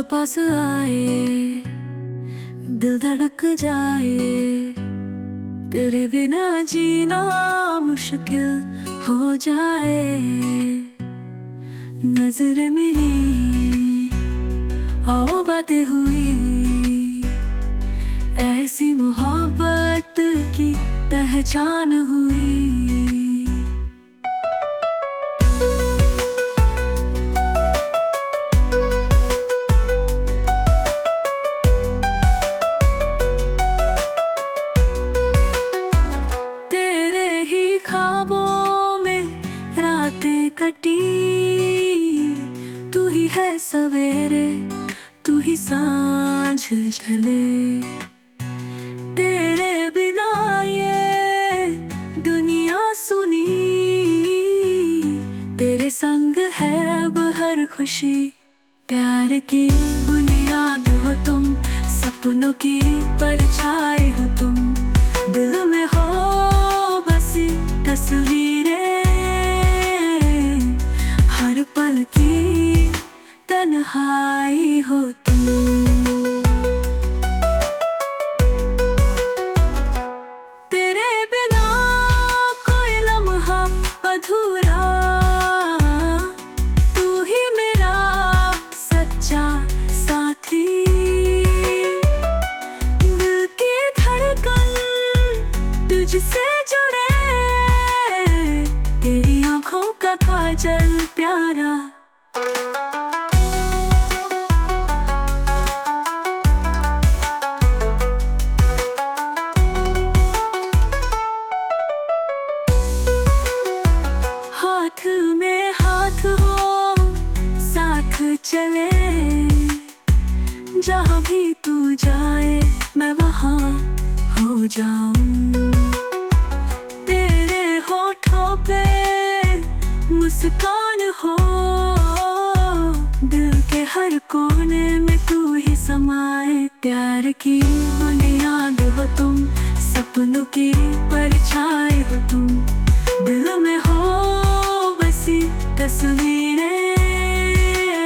पास आए दिल धड़क जाए। तेरे बिना जीना मुश्किल हो जाए। नजर मिली आओ बातें हुई, ऐसी मोहब्बत की पहचान हुई। तेरे ही ख्वाबों में रातें कटी, तू ही है सवेरे तू ही सांझ ढले। तेरे बिना ये दुनिया सुनी, तेरे संग है अब हर खुशी। प्यार की बुनियाद हो तुम, सपनों की परछाई हो तुम। दिल में हो बसी तस्वीरें, हर पल की तन्हाई हो तुम। तेरे बिना कोई लम्हा अधूरा, तू ही मेरा सच्चा साथी। दिल की धड़कन तुझसे जुड़े, तेरी आँखों का काजल प्यारा। हाथ में हाथ हो साथ चले, जहाँ भी तू जाए मैं वहाँ हो जाऊं। तेरे होठों पे मुस्कान हो, दिल के हर कोने में तू ही समाए। प्यार की बुनियाद हो तुम, सपनों की परछाई हो तुम। दिल में हो बसी तस्वीरें,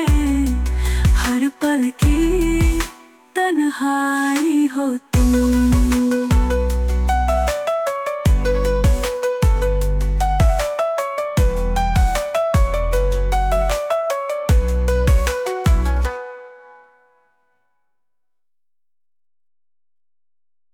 हर पल की तन्हाई हो तुम।